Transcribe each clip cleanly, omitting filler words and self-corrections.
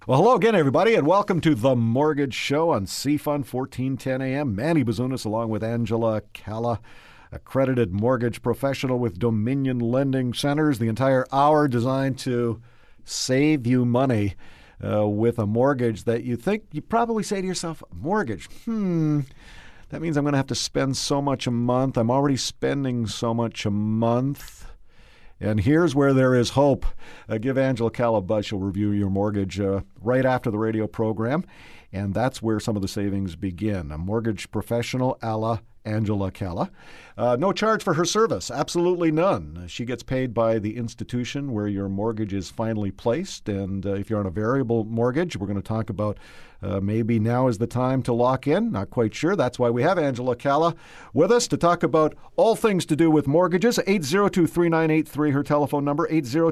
Well, hello again, everybody, and welcome to The Mortgage Show on CFUN 1410 AM. Manny Bazunas along with Angela Calla, accredited mortgage professional with Dominion Lending Centers. The entire hour designed to save you money with a mortgage that you probably say to yourself, mortgage, that means I'm going to have to spend so much a month. I'm already spending so much a month. And here's where there is hope. Give Angela Calla a buzz. She'll review your mortgage right after the radio program. And that's where some of the savings begin. A mortgage professional a la Angela Calla. No charge for her service. Absolutely none. She gets paid by the institution where your mortgage is finally placed. And if you're on a variable mortgage, we're going to talk about maybe now is the time to lock in. Not quite sure. That's why we have Angela Calla with us to talk about all things to do with mortgages. 802-3983, her telephone number,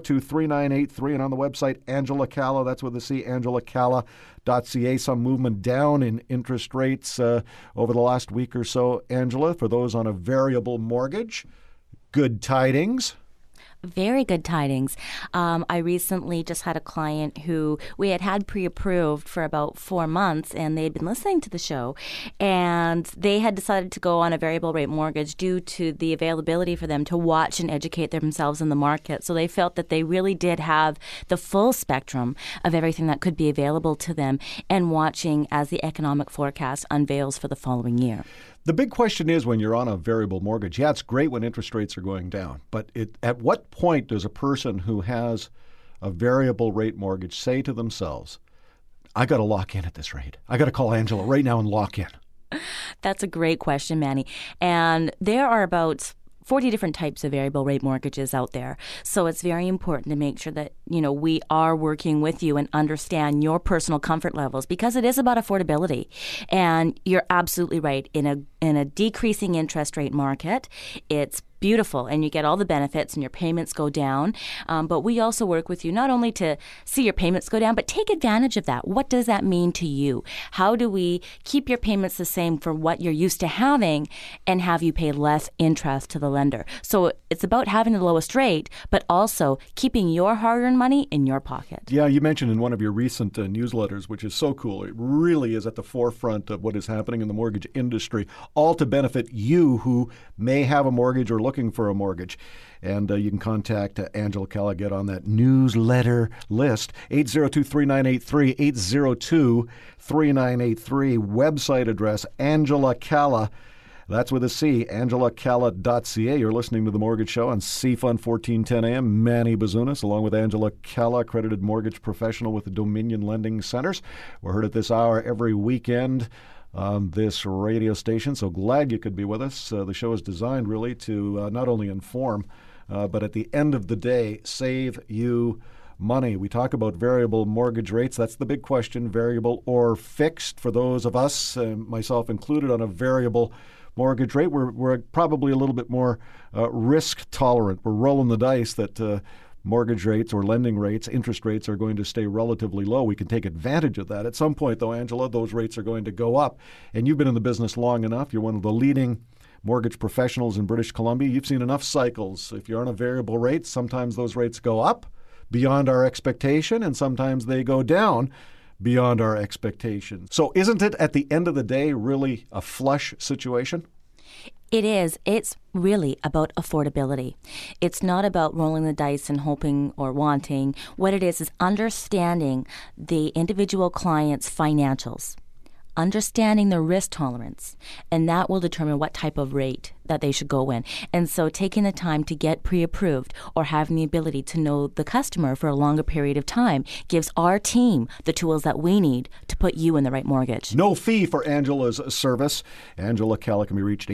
802-3983. And on the website, Angela Calla, that's with a C, angelacalla.ca. Some movement down in interest rates over the last week or so. Angela, for those on a variable mortgage, good tidings. Very good tidings. I recently just had a client who we had pre-approved for about 4 months, and they had been listening to the show, and they had decided to go on a variable rate mortgage due to the availability for them to watch and educate themselves in the market. So they felt that they really did have the full spectrum of everything that could be available to them, and watching as the economic forecast unveils for the following year. The big question is when you're on a variable mortgage, yeah, it's great when interest rates are going down, but at what point does a person who has a variable rate mortgage say to themselves, I got to lock in at this rate. I got to call Angela right now and lock in? That's a great question, Manny. And there are about 40 different types of variable rate mortgages out there. So it's very important to make sure that, we are working with you and understand your personal comfort levels, because it is about affordability. And you're absolutely right. In a decreasing interest rate market, it's beautiful, and you get all the benefits and your payments go down. But we also work with you not only to see your payments go down, but take advantage of that. What does that mean to you? How do we keep your payments the same for what you're used to having and have you pay less interest to the lender? So it's about having the lowest rate, but also keeping your hard-earned money in your pocket. Yeah, you mentioned in one of your recent newsletters, which is so cool. It really is at the forefront of what is happening in the mortgage industry, all to benefit you who may have a mortgage or looking for a mortgage. And you can contact Angela Calla, get on that newsletter list, 802-3983, 802-3983. Website address, Angela Calla. That's with a C, angelacalla.ca. You're listening to The Mortgage Show on CFUN 1410 AM. Manny Bazunas, along with Angela Calla, accredited mortgage professional with the Dominion Lending Centers. We're heard at this hour every weekend on this radio station. So glad you could be with us. The show is designed really to not only inform, but at the end of the day, save you money. We talk about variable mortgage rates. That's the big question, variable or fixed. For those of us, myself included, on a variable mortgage rate, we're probably a little bit more risk tolerant. We're rolling the dice that mortgage rates or lending rates, interest rates are going to stay relatively low. We can take advantage of that. At some point, though, Angela, those rates are going to go up. And you've been in the business long enough. You're one of the leading mortgage professionals in British Columbia. You've seen enough cycles. If you're on a variable rate, sometimes those rates go up beyond our expectation, and sometimes they go down beyond our expectation. So isn't it, at the end of the day, really a flush situation? It is. It's really about affordability. It's not about rolling the dice and hoping or wanting. What it is understanding the individual client's financials, understanding their risk tolerance, and that will determine what type of rate that they should go in. And so taking the time to get pre-approved or having the ability to know the customer for a longer period of time gives our team the tools that we need to put you in the right mortgage. No fee for Angela's service. Angela Calla can be reached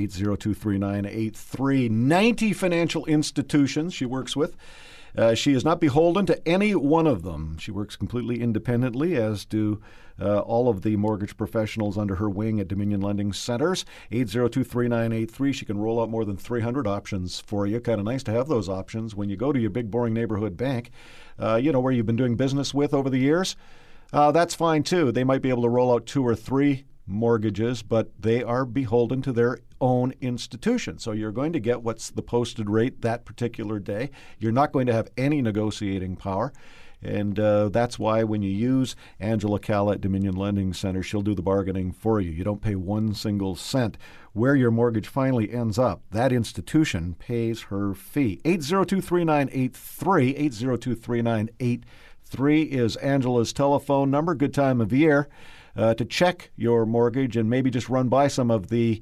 802-3983. 90 financial institutions she works with. She is not beholden to any one of them. She works completely independently, as do all of the mortgage professionals under her wing at Dominion Lending Centers. 802-3983. She can roll out more than 300 options for you. Kind of nice to have those options when you go to your big, boring neighborhood bank, where you've been doing business with over the years. That's fine, too. They might be able to roll out 2 or 3 mortgages, but they are beholden to their own institution. So you're going to get what's the posted rate that particular day. You're not going to have any negotiating power. And that's why when you use Angela Calla at Dominion Lending Center, she'll do the bargaining for you. You don't pay one single cent. Where your mortgage finally ends up, that institution pays her fee. 802-3983, 802-3983 is Angela's telephone number. Good time of year to check your mortgage and maybe just run by some of the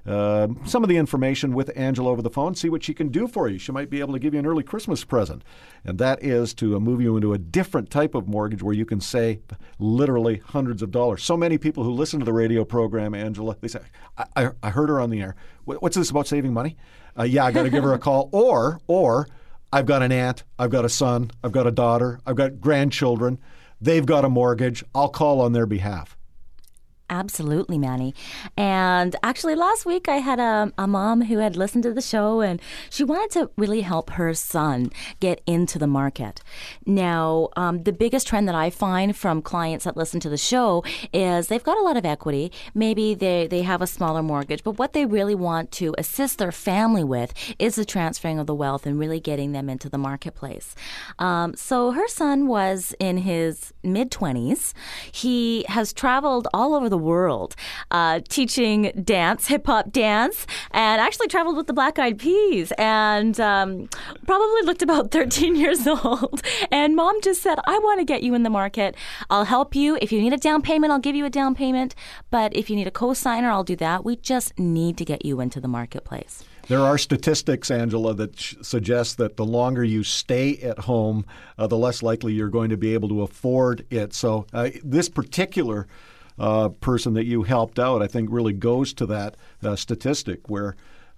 information with Angela over the phone, see what she can do for you. She might be able to give you an early Christmas present, and that is to move you into a different type of mortgage where you can save literally hundreds of dollars. So many people who listen to the radio program, Angela, they say, I heard her on the air. What's this about saving money? Yeah, I got to give her a call. Or I've got an aunt, I've got a son, I've got a daughter, I've got grandchildren. They've got a mortgage. I'll call on their behalf. Absolutely, Manny. And actually last week I had a mom who had listened to the show and she wanted to really help her son get into the market. Now, the biggest trend that I find from clients that listen to the show is they've got a lot of equity. Maybe they have a smaller mortgage, but what they really want to assist their family with is the transferring of the wealth and really getting them into the marketplace. So her son was in his mid-20s. He has traveled all over the world teaching dance, hip-hop dance, and actually traveled with the Black Eyed Peas, and probably looked about 13 years old. And mom just said, I want to get you in the market. I'll help you. If you need a down payment, I'll give you a down payment. But if you need a co-signer, I'll do that. We just need to get you into the marketplace. There are statistics, Angela, that suggest that the longer you stay at home, the less likely you're going to be able to afford it. So this particular person that you helped out, I think, really goes to that statistic where,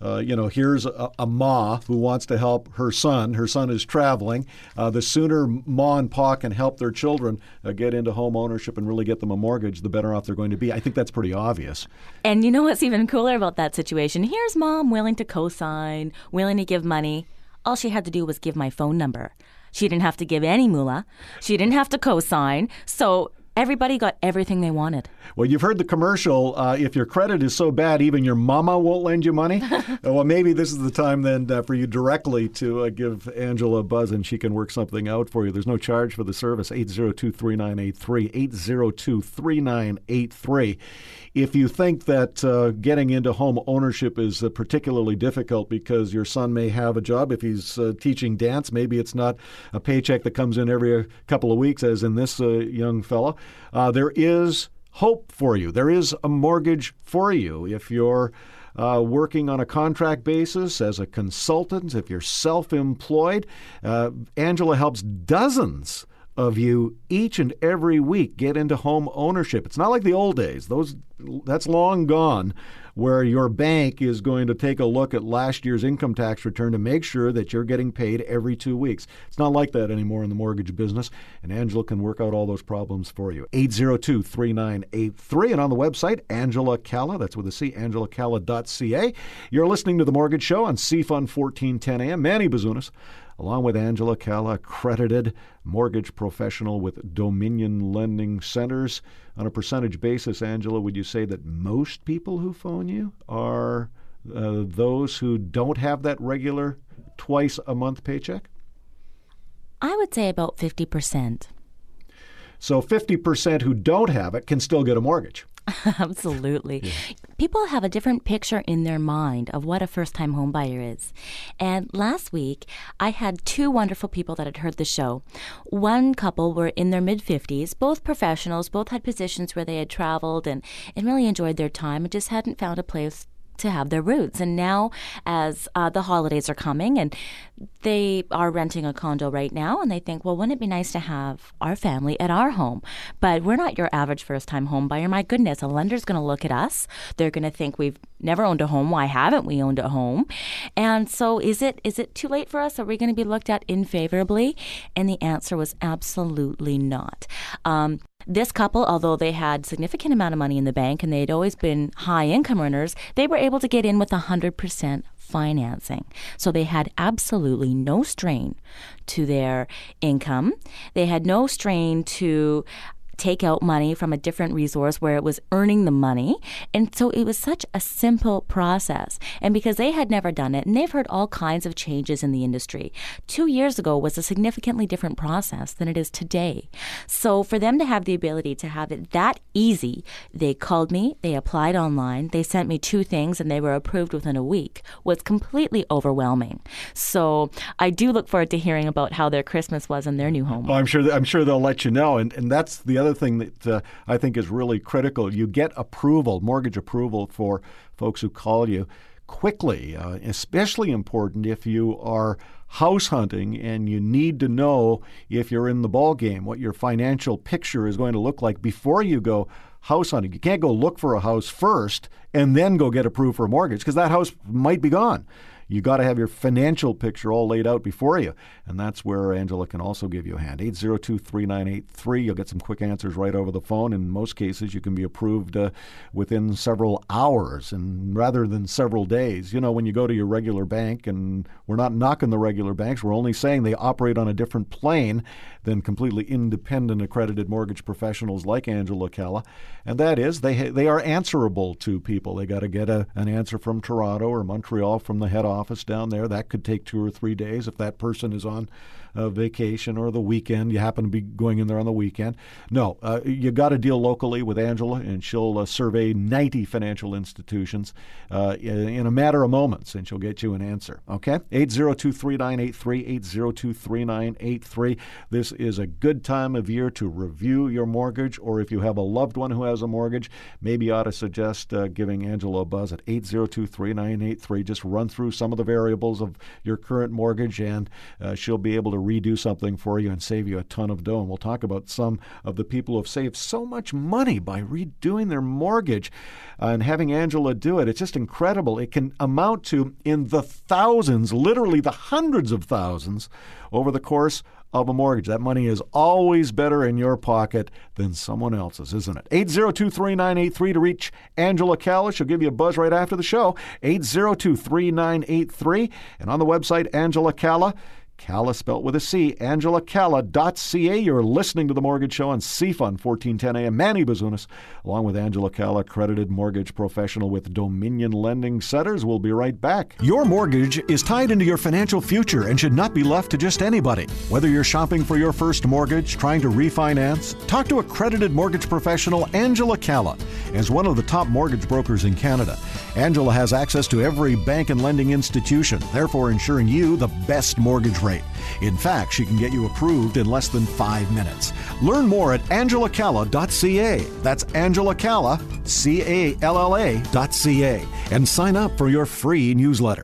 here's a ma who wants to help her son. Her son is traveling. The sooner ma and pa can help their children get into home ownership and really get them a mortgage, the better off they're going to be. I think that's pretty obvious. And you know what's even cooler about that situation? Here's mom willing to co-sign, willing to give money. All she had to do was give my phone number. She didn't have to give any moolah. She didn't have to co-sign. So everybody got everything they wanted. Well, you've heard the commercial. If your credit is so bad, even your mama won't lend you money. Well, maybe this is the time then for you directly to give Angela a buzz and she can work something out for you. There's no charge for the service. 802-3983, 802-3983. If you think that getting into home ownership is particularly difficult because your son may have a job, if he's teaching dance, maybe it's not a paycheck that comes in every couple of weeks, as in this young fella, there is hope for you. There is a mortgage for you. If you're working on a contract basis as a consultant, if you're self-employed, Angela helps dozens of you each and every week get into home ownership. It's not like the old days. That's long gone, where your bank is going to take a look at last year's income tax return to make sure that you're getting paid every 2 weeks. It's not like that anymore in the mortgage business, and Angela can work out all those problems for you. 802-3983, and on the website, Angela Calla, that's with a C, angelacalla.ca. You're listening to The Mortgage Show on CFUN 1410 AM. Manny Bazunas, along with Angela Calla, accredited mortgage professional with Dominion Lending Centers. On a percentage basis, Angela, would you say that most people who phone you are those who don't have that regular twice-a-month paycheck? I would say about 50%. So 50% who don't have it can still get a mortgage. Absolutely. Yeah. People have a different picture in their mind of what a first-time home buyer is. And last week, I had two wonderful people that had heard the show. One couple were in their mid-50s, both professionals, both had positions where they had traveled and really enjoyed their time and just hadn't found a place to have their roots. And now, as the holidays are coming and they are renting a condo right now, and they think, well, wouldn't it be nice to have our family at our home? But we're not your average first-time home buyer. My goodness, a lender's going to look at us. They're going to think we've never owned a home. Why haven't we owned a home? And so is it too late for us? Are we going to be looked at unfavorably? And the answer was absolutely not. This couple, although they had significant amount of money in the bank and they'd always been high income earners, they were able to get in with 100% financing. So they had absolutely no strain to their income. They had no strain to take out money from a different resource where it was earning the money. And so it was such a simple process. And because they had never done it, and they've heard all kinds of changes in the industry, 2 years ago was a significantly different process than it is today. So for them to have the ability to have it that easy, they called me, they applied online, they sent me 2 things, and they were approved within a week, was completely overwhelming. So I do look forward to hearing about how their Christmas was in their new home. Well, I'm sure they'll let you know. And that's the other thing that I think is really critical. You get approval, mortgage approval for folks who call you quickly, especially important if you are house hunting and you need to know if you're in the ball game, what your financial picture is going to look like before you go house hunting. You can't go look for a house first and then go get approved for a mortgage because that house might be gone. You got to have your financial picture all laid out before you. And that's where Angela can also give you a hand. 802-3983. You'll get some quick answers right over the phone. In most cases, you can be approved within several hours and rather than several days. You know, when you go to your regular bank, and we're not knocking the regular banks, we're only saying they operate on a different plane than completely independent accredited mortgage professionals like Angela Calla. And that is they are answerable to people. They got to get an answer from Toronto or Montreal from the head office down there. That could take 2 or 3 days if that person is on vacation or the weekend. You happen to be going in there on the weekend. No, you got to deal locally with Angela, and she'll survey 90 financial institutions in a matter of moments, and she'll get you an answer. Okay? 802-3983, 802-3983. This is a good time of year to review your mortgage, or if you have a loved one who has a mortgage, maybe you ought to suggest giving Angela a buzz at 802-3983. Just run through some of the variables of your current mortgage, and she'll be able to redo something for you and save you a ton of dough. And we'll talk about some of the people who have saved so much money by redoing their mortgage and having Angela do it. It's just incredible. It can amount to in the thousands, literally the hundreds of thousands over the course of a mortgage. That money is always better in your pocket than someone else's, isn't it? 802-3983 to reach Angela Calla. She'll give you a buzz right after the show. 802-3983. And on the website, Angela Calla, Calla spelt with a C, angelacalla.ca. You're listening to The Mortgage Show on CFUN 1410 AM. Manny Bazunas, along with Angela Calla, accredited mortgage professional with Dominion Lending Centers. We'll be right back. Your mortgage is tied into your financial future and should not be left to just anybody. Whether you're shopping for your first mortgage, trying to refinance, talk to accredited mortgage professional Angela Calla. As one of the top mortgage brokers in Canada, Angela has access to every bank and lending institution, therefore ensuring you the best mortgage rate. In fact, she can get you approved in less than 5 minutes. Learn more at angelacalla.ca. That's Angela Calla, CALLA.ca. And sign up for your free newsletter.